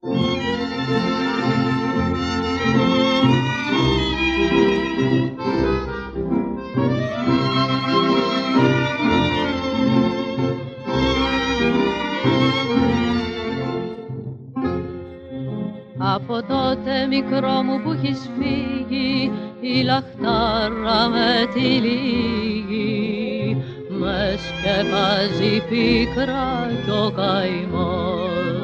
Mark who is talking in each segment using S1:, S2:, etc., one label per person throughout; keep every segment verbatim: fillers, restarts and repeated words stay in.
S1: Από τότε μικρό μου που έχεις φύγει, η λαχτάρα με τυλίγει, με σκεπάζει πίκρα κι ο καημός.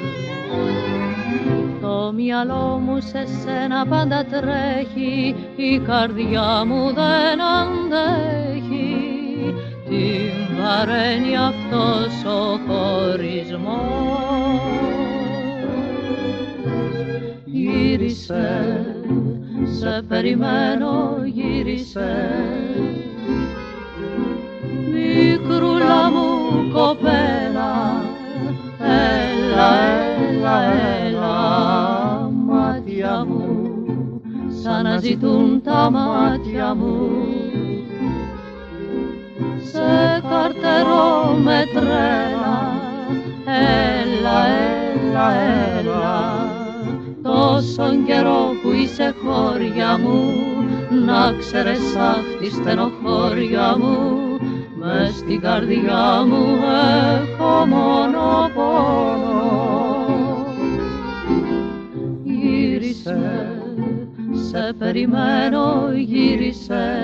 S1: Το μυαλό μου σε σένα πάντα τρέχει, η καρδιά μου δεν αντέχει, την βαραίνει αυτός ο χωρισμός. Γύρισε, σε περιμένω, γύρισε, μικρούλα μου κοπέλα, έλα, έλα, έλα, μάτια μου, σαν να ζητούν τα μάτια μου, σε καρτερώ με τρέλα, έλα, έλα, έλα, τόσον καιρό που είσαι χώρια μου, να ξέρεις αχ τη στενοχώρια μου, μες στην καρδιά μου έχω μόνο πόνο. Γύρισε, σε περιμένω, γύρισε,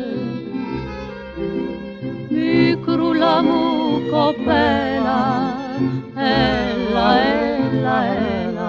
S1: μικρούλα μου κοπέλα, έλα, έλα, έλα.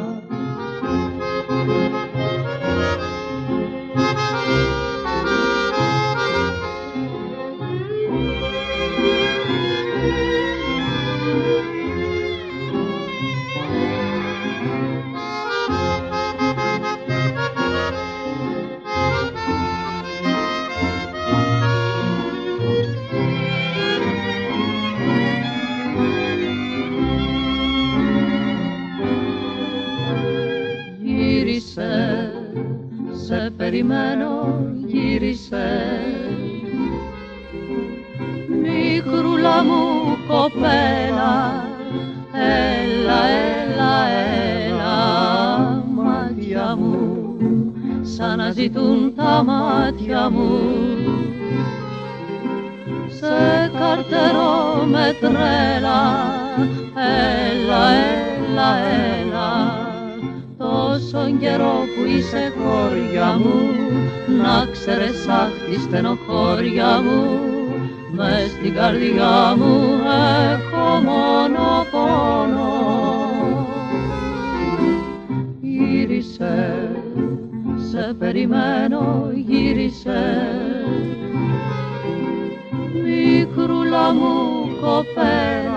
S1: Σε περιμένω, γύρισε, μικρούλα μου κοπέλα, έλα, έλα, έλα, μάτια μου, σαν να ζητούν τα μάτια μου, σε καρτερώ με τρέλα, έλα, έλα, έλα, τόσον καιρό που είσαι χώρια μου, να ξέρεις αχ τη στενοχώρια μου, μες στην καρδιά μου έχω μόνο πόνο. Γύρισε, σε περιμένω, γύρισε, μικρούλα μου κοπέλα,